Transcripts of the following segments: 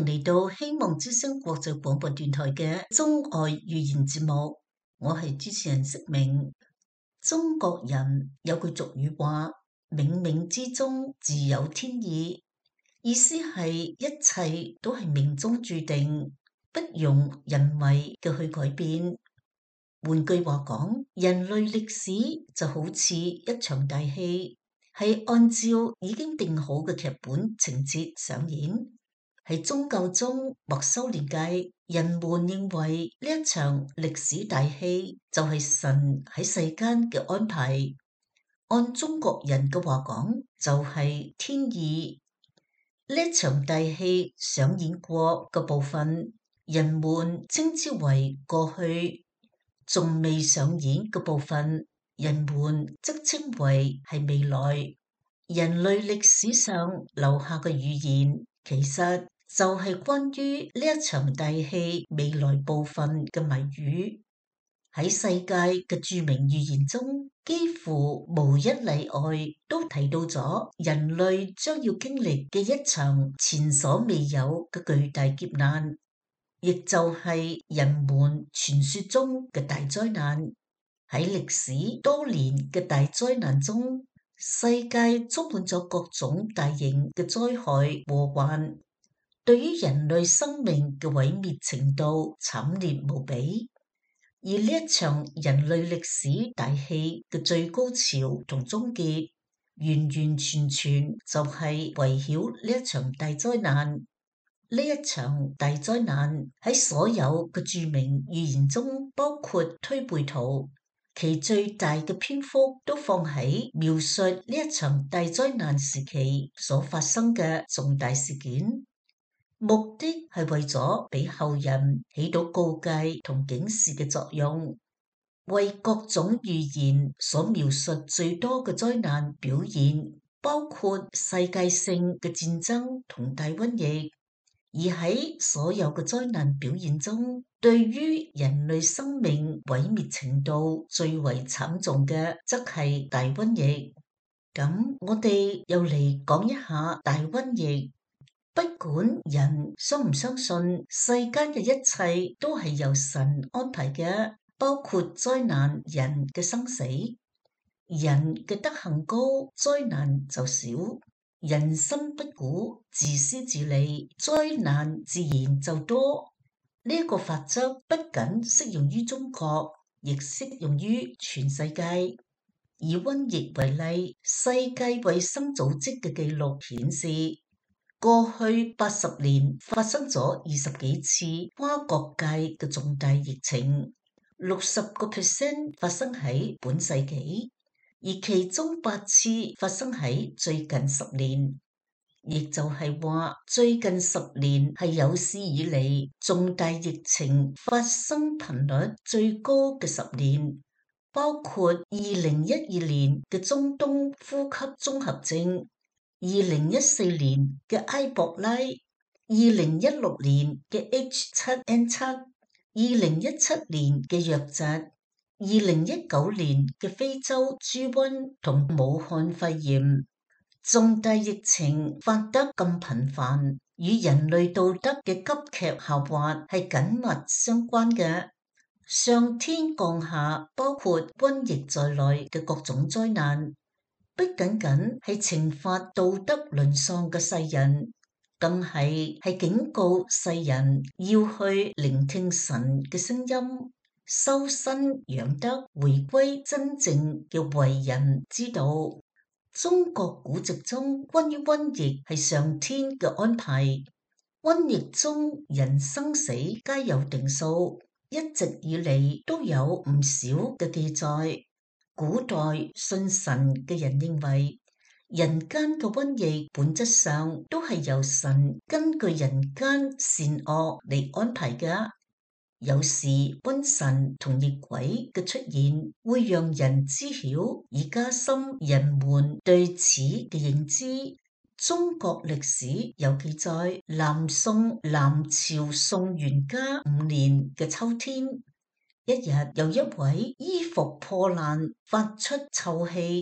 嚟到希望之聲國際廣播電台嘅中外語言節目，我係主持人釋明。中國人有句俗語話：冥冥之中自有天意，意思係一切都係命中注定，不容人為嘅去改變。換句話講，人類歷史就好似一場大戲，係按照已經定好嘅劇本情節上演。喺宗教中，莫修年界，人們認為呢一場歷史大戲就係神喺世間嘅安排。按中國人嘅話講，就係天意。呢一場大戲上演過嘅部分，人們稱之為過去；仲未上演嘅部分，人們則稱為係未來。人類歷史上留下嘅預言，其實就係關於呢一場大戲未來部分嘅謎語。喺世界嘅著名預言中，幾乎無一例外都提到咗人類將要經歷嘅一場前所未有嘅巨大劫難，亦就係人們傳說中嘅大災難。喺歷史多年嘅大災難中，世界充滿咗各種大型嘅災害禍患，對於人類生命嘅毀滅程度慘烈無比。而呢一場人類歷史大戲嘅最高潮同終結，完完全全就係圍繞呢一場大災難。呢一場大災難喺所有嘅著名預言中，包括推背圖，其最大嘅篇幅都放喺描述呢一場大災難時期所發生嘅重大事件，目的係為咗俾後人起到告誡同警示嘅作用，為各種預言所描述最多嘅災難表現，包括世界性嘅戰爭同大瘟疫。而喺所有嘅災難表現中，對於人類生命毀滅程度最為慘重嘅，則係大瘟疫。咁我哋又嚟講一下大瘟疫。不管人相唔相信，世間嘅一切都係由神安排嘅，包括災難、人嘅生死。人嘅德行高，災難就少。人心不古，自私自利，災難自然就多。呢一個法則不僅適用於中國，亦適用於全世界。以瘟疫為例，世界衛生組織嘅記錄顯示，過去80年發生咗20幾次跨國界嘅重大疫情，60% 發生喺本世紀。而其中8次發生喺最近10年，亦就係話最近10年係有史以嚟重大疫情發生頻率最高嘅10年，包括2012年嘅中東呼吸綜合症、2014年嘅埃博拉、2016年嘅 H7N7、2017年嘅瘧疾、2019年嘅非洲豬瘟同武漢肺炎。重大疫情發得咁頻繁，與人類道德嘅急劇下滑係緊密相關嘅。上天降下包括瘟疫在內嘅各種災難，不僅僅係懲罰道德淪喪嘅世人，更係警告世人要去聆聽神嘅聲音，修身養德，回歸真正嘅為人之道。中國古籍中關於瘟疫係上天嘅安排，瘟疫中人生死皆有定數，一直以嚟都有唔少嘅記載。古代信神嘅人認為，人間嘅瘟疫本質上都係由神根據人間善惡嚟安排嘅。有時瘟神同疫鬼嘅出現，會讓人知曉，以加深人們對此嘅認知。中國歷史有記載，南朝宋元嘉5年嘅秋天，一日有一位衣服破爛，發出臭氣，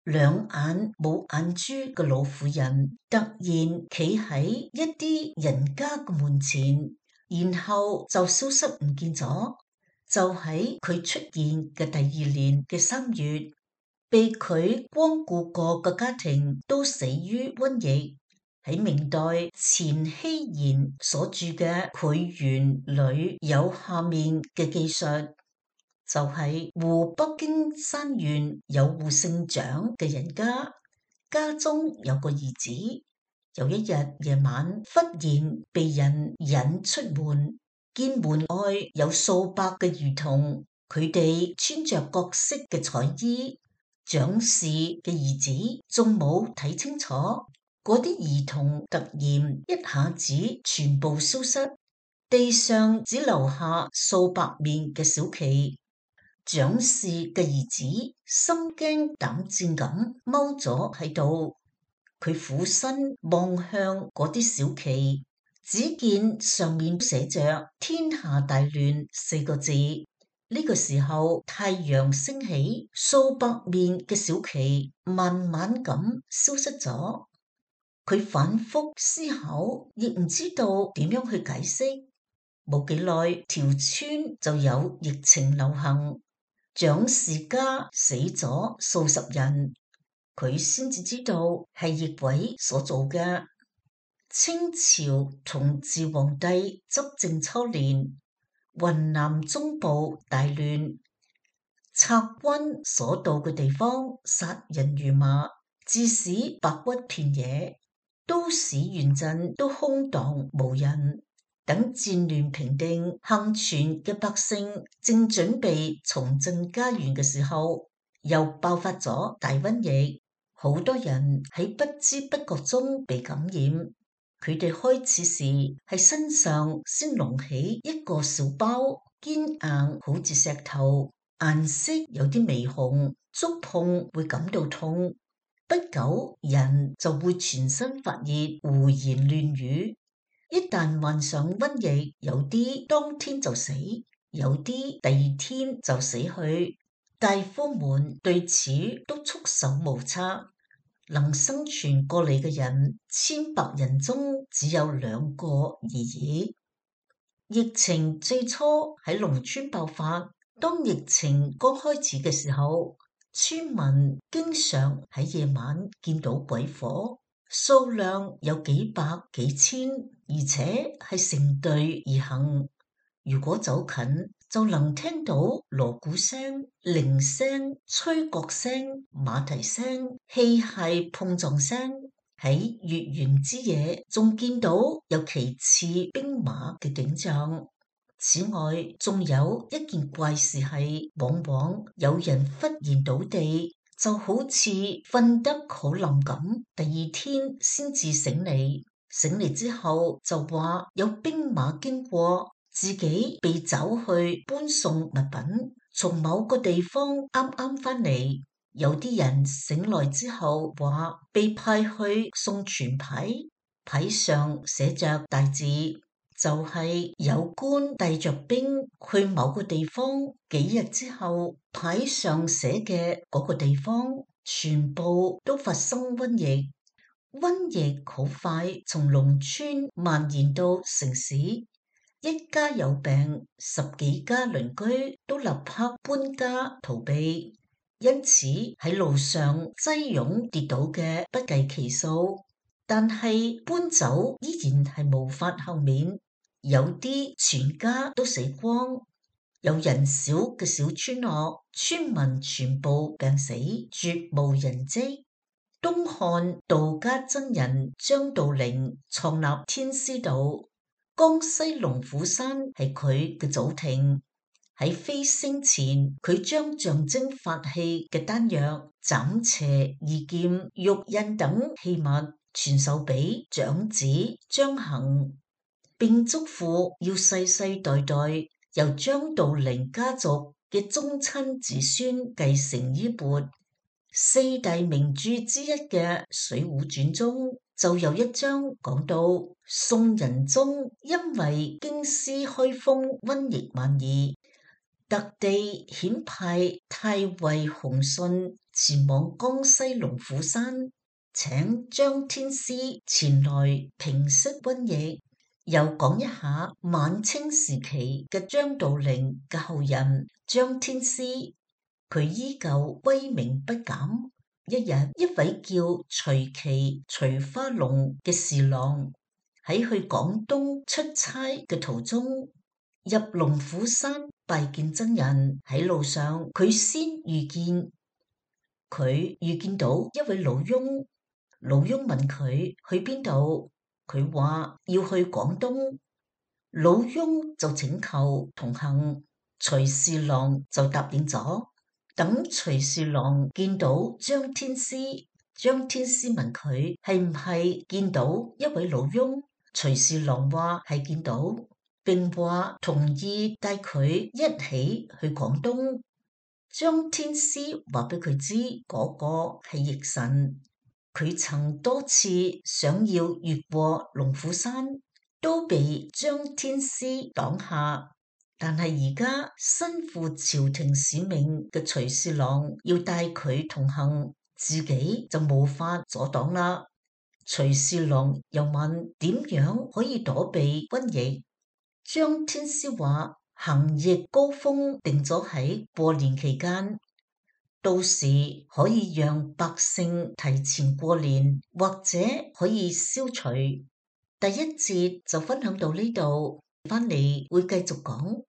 兩眼冇眼珠嘅老婦人突然企喺一啲人家嘅門前，然後就消失唔見咗。就喺佢出現嘅第2年嘅3月，被佢光顧過嘅家庭都死於瘟疫。喺明代錢希賢所著嘅《佢園裏》有下面嘅記述，就係湖北荊山縣有戶姓蔣嘅人家，家中有個兒子。有一日夜晚，忽然被人引出門，見門外有數百嘅兒童，佢哋穿着各色嘅彩衣。蔣氏嘅兒子仲冇睇清楚，嗰啲兒童突然一下子全部消失，地上只留下數百面嘅小旗。蔣氏嘅兒子心驚膽戰咁踎咗喺度，佢俯身望向嗰啲小旗，只見上面寫着天下大亂4個字。呢個時候太陽升起，數百面嘅小旗慢慢咁消失咗。佢反覆思考，亦唔知道點樣去解釋。冇幾耐，條村就有疫情流行，蔣氏家死咗數十人，佢先至知道係疫鬼所做嘅。清朝同治皇帝執政初年，雲南中部大亂，賊軍所到嘅地方殺人如麻，致使百屈遍野，都市縣鎮都空蕩無人。等戰亂平定，幸存嘅百姓正準備重振家園嘅時候，又爆發咗大瘟疫，好多人喺不知不覺中被感染。佢哋開始時係身上先隆起一個小包，堅硬好似石頭，顏色有啲微紅，觸碰會感到痛。不久人就會全身發熱，胡言亂語。一旦患上瘟疫，有啲當天就死，有啲第2天就死去。大夫們對此都束手無策。能生存過嚟嘅人千百人中只有2個而已。疫情最初喺農村爆發，當疫情剛開始嘅時候，村民經常喺夜晚見到鬼火，數量有幾百幾千，而且係成隊而行。如果走近，就能聽到鑼鼓聲、鈴聲、吹角聲、馬蹄聲、器械碰撞聲。喺月圓之夜，仲見到有旗幟兵馬嘅景象。此外，仲有一件怪事係，往往有人忽然倒地，就好似瞓得好冧咁，第2天先至醒嚟。醒嚟之後就話有兵馬經過，自己被找去搬送物品，從某個地方啱啱返嚟。有啲人醒來之後話被派去送傳牌，牌上寫着大字，就係有官帶着兵去某個地方，幾日之後牌上寫嘅嗰個地方全部都發生瘟疫。瘟疫好快從農村蔓延到城市，一家有病，10幾家鄰居都立刻搬家逃避，因此喺路上擠擁跌倒嘅不計其數。但係搬走依然係無法幸免，有啲全家都死光。有人少嘅小村落，村民全部病死，絕無人跡。東漢道家真人張道陵創立天師道，江西龍虎山係佢嘅祖庭。喺飛升前，佢將象徵法器嘅丹藥、斬邪異劍、玉印等器物傳授俾長子張衡，並囑咐要世世代代由張道陵家族嘅宗親子孫繼承衣缽。4大名著之一嘅《水滸傳》中就有一章講到，宋仁宗因為京師開封瘟疫蔓延，特地遣派太尉洪信前往江西龍虎山，請張天師前來平息瘟疫。又講一下晚清時期嘅張道陵嘅後人張天師，佢依舊威名不減。一日，一位叫徐其徐花龍嘅侍郎喺去廣東出差嘅途中，入龍虎山拜見僧人。喺路上，佢先遇見到一位老翁。老翁問佢去邊度，佢話要去廣東。老翁就請求同行，徐侍郎就答應咗。等徐侍郎見到張天師，張天師問佢係唔係見到一位老翁，徐侍郎話係見到，並話同意帶佢一起去廣東。張天師話俾佢知嗰個係奕神，佢曾多次想要越過龍虎山，都被張天師擋下。但係而家身負朝廷使命嘅徐侍郎要帶佢同行，自己就無法阻擋啦。徐侍郎又問點樣可以躲避瘟疫？張天師話行疫高峰定咗喺過年期間，到時可以讓百姓提前過年，或者可以消除。第一節就分享到呢度，翻嚟會繼續講。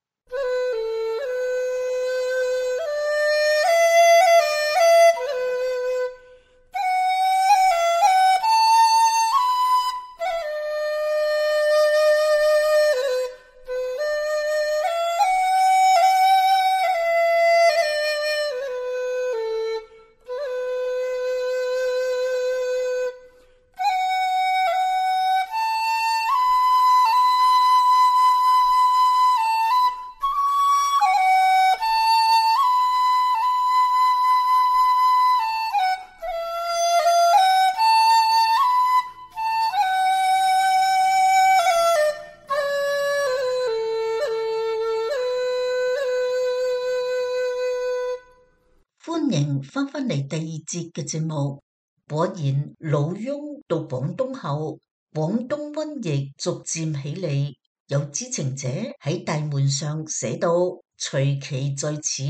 歡迎翻返嚟第二節嘅節目。果然，老翁到廣東後，廣東瘟疫逐漸起嚟。有知情者喺大門上寫到隨其在此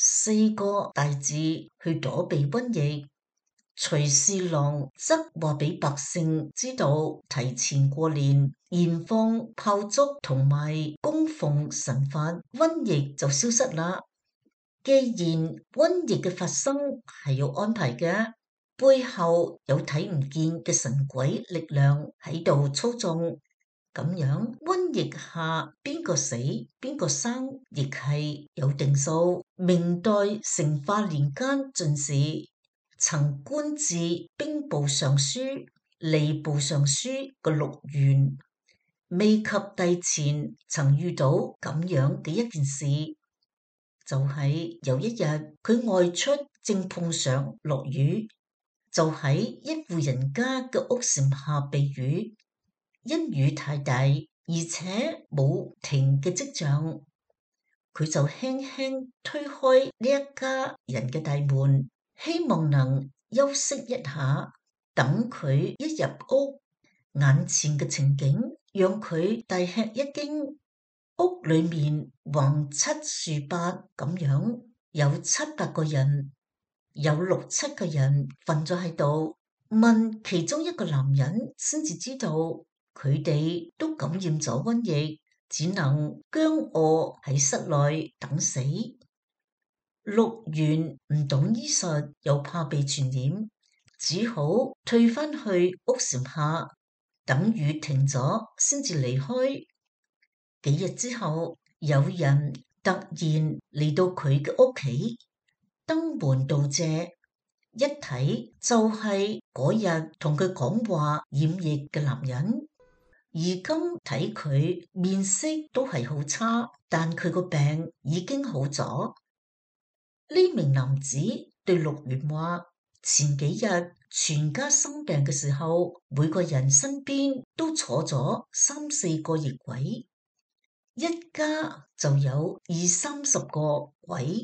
4個大字去躲避瘟疫。徐侍郎則話俾百姓知道，提前過年，燃放炮竹同埋供奉神佛，瘟疫就消失啦。既然瘟疫嘅發生係有安排嘅，背後有睇唔見嘅神鬼力量喺度操縱，咁樣瘟疫下邊個死邊個生亦係有定數。明代成化年間進士曾官至兵部尚書、吏部尚書個6員，未及帝前曾遇到咁樣嘅一件事。就係有一日佢外出，正碰上落雨，就喺一戶人家嘅屋檐下避雨。因雨太大，而且冇停嘅跡象，佢就輕輕推開呢一家人嘅大門，希望能休息一下。等佢一入屋，眼前嘅情景讓佢大吃一驚。屋裏面橫七豎八咁樣，有7、8個人，有6、7個人瞓咗喺度。問其中一個男人先至知道，佢哋都感染咗瘟疫，只能僵臥喺室內等死。6員唔懂醫術，又怕被傳染，只好退翻去屋檐下，等雨停咗先至離開。幾日之後，有人突然嚟到佢嘅屋企，登門道謝，一睇就係嗰日同佢講話染疫嘅男人。而今睇佢面色都係好差，但佢個病已經好咗。呢名男子對6員話：前幾日全家生病嘅時候，每個人身邊都坐咗3、4個疫鬼。一家就有20、30個鬼，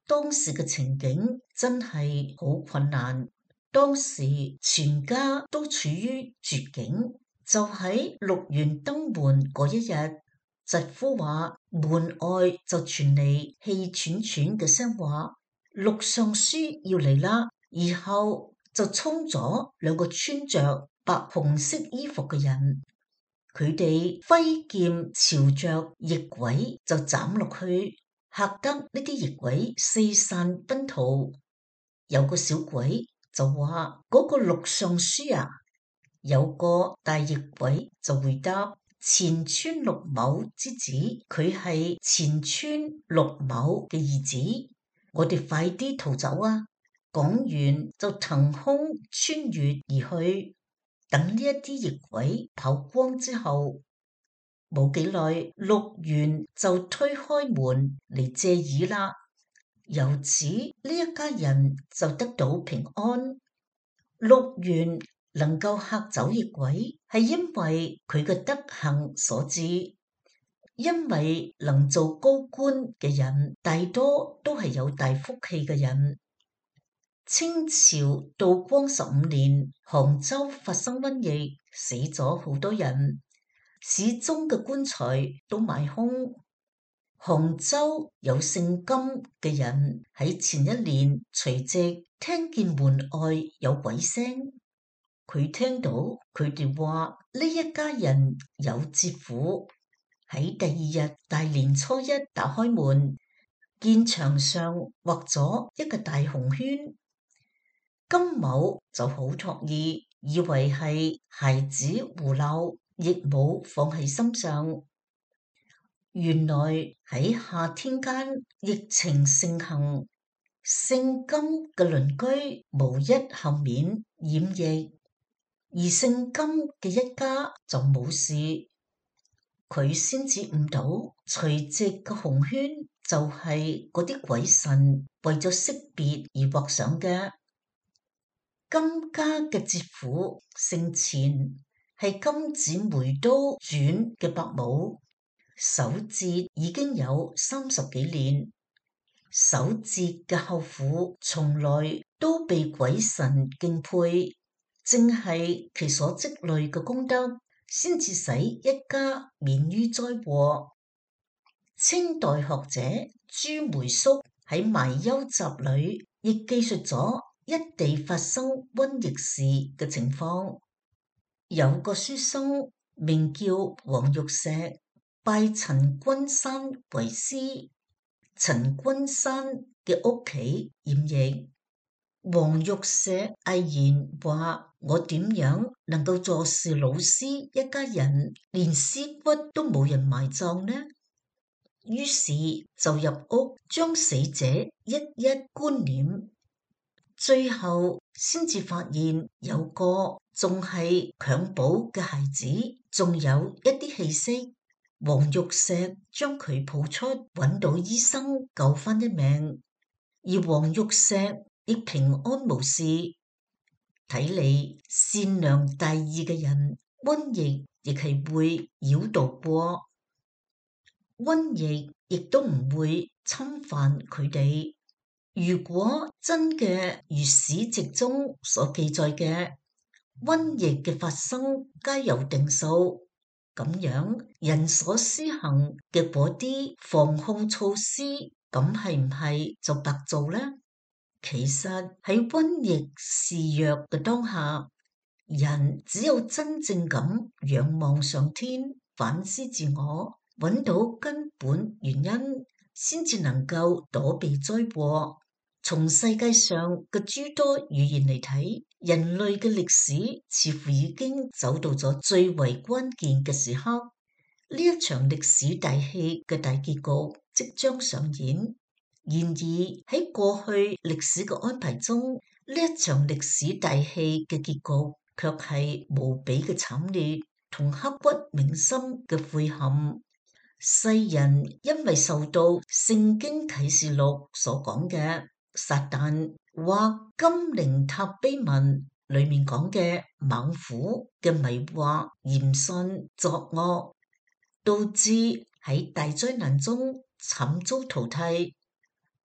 當時嘅情景真係好困難，當時全家都處於絕境。就喺鹿園登門嗰一日，疾呼話門外就傳嚟氣喘喘嘅聲話，陸尚書要嚟啦。然後就衝咗兩個穿着白紅色衣服嘅人，佢哋揮劍朝着逆鬼就斬落去，嚇得呢啲逆鬼四散奔逃。有個小鬼就話嗰個陸尚書啊，有個大逆鬼就回答前村陸某之子，佢係前村陸某嘅兒子，我哋快啲逃走啊！講完就騰空穿越而去，等呢一啲逆鬼跑光之後，冇幾耐，陸源就推開門嚟借耳啦。由此呢一家人就得到平安。陸源能夠嚇走逆鬼，係因為佢嘅德行所致。因為能做高官嘅人，大多都係有大福氣嘅人。清朝道光15年，杭州發生瘟疫，死咗好多人，市中嘅棺材都賣空。杭州有姓金嘅人喺前一年除夕聽見門外有鬼聲，佢聽到佢哋話呢一家人有折符，喺第二日大年初一打開門，見牆上畫咗一個大紅圈。金某就好詫異，以為係孩子胡鬧，亦冇放喺心上。原來喺夏天間疫情盛行，姓金嘅鄰居無一幸免染疫，而姓金嘅一家就冇事。佢先至悟到，除夕嘅紅圈就係嗰啲鬼神為咗識別而畫上嘅。金家嘅節父姓錢，係金子梅都傳嘅伯母，守節已經有30幾年。守節嘅後父從來都被鬼神敬佩，正係其所積累嘅功德，先至使一家免於災禍。清代學者朱梅叔喺《埋幽集》裏亦記述咗一地發生瘟疫時嘅情況。有個書生名叫黃玉石，拜陳君山為師。陳君山嘅屋企染疫，黃玉石毅然話：我點樣能夠坐視老師一家人連屍骨都冇人埋葬呢？於是就入屋將死者一一觀念。最後先至發現有個仲係襁褓嘅孩子，仲有一啲氣息。黃玉石將佢抱出，揾到醫生救翻一命，而黃玉石亦平安無事。睇嚟善良大義嘅人，瘟疫亦係會繞道過，瘟疫亦都唔會侵犯佢哋。如果真嘅如史籍中所記載嘅瘟疫嘅發生皆有定數，咁樣人所施行嘅嗰啲防控措施，咁係唔係就白做呢？其實喺瘟疫肆虐嘅當下，人只有真正咁仰望上天，反思自我，揾到根本原因，先至能夠躲避災禍。從世界上嘅諸多語言嚟睇，人類嘅歷史似乎已經走到咗最為關鍵嘅時刻。呢一場歷史大戲嘅大結局即將上演。然而喺過去歷史嘅安排中，呢一場歷史大戲嘅結局卻係無比嘅慘烈同刻骨銘心嘅悔恨。世人因為受到聖經啟示錄所講嘅撒旦或金靈塔碑文裏面講嘅猛虎嘅迷惑，嚴信作惡，導致喺大災難中慘遭淘汰。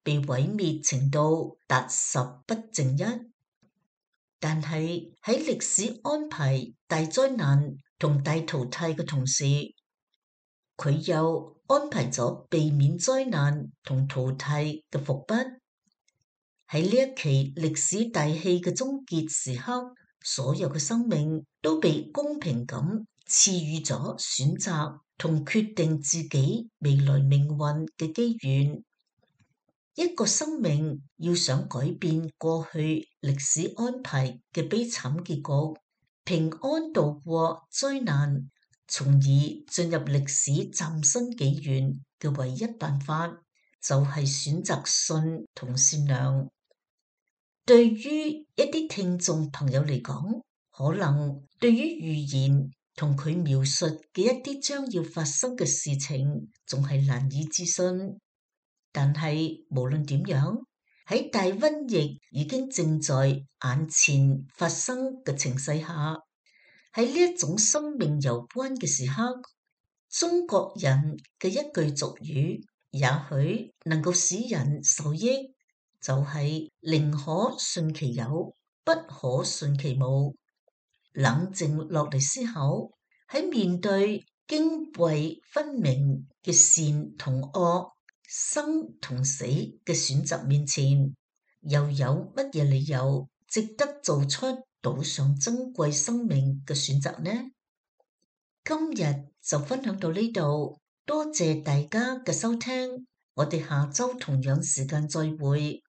被毀滅程度達10不剩1。但係喺歷史安排大災難同大淘汰嘅同時，佢又安排咗避免災難同淘汰嘅伏筆。喺呢一期歷史大戲嘅終結時刻，所有嘅生命都被公平咁賜予咗選擇同決定自己未來命運嘅機緣。一個生命要想改變過去歷史安排嘅悲慘結局，平安度過災難，從而進入歷史嶄新紀元嘅唯一辦法，就係選擇信同善良。對於一啲聽眾朋友嚟講，可能對於預言同佢描述嘅一啲將要發生嘅事情，仲係難以置信。但係無論點樣，喺大瘟疫已經正在眼前發生嘅情勢下，喺呢一種生命攸關嘅時刻，中國人嘅一句俗語，也許能夠使人受益。就係寧可信其有，不可信其無。冷靜落嚟思考，喺面對涇渭分明嘅善同惡、生同死嘅選擇面前，又有乜嘢理由值得做出賭上珍貴生命嘅選擇呢？今日就分享到呢度，多謝大家嘅收聽，我哋下周同樣時間再會。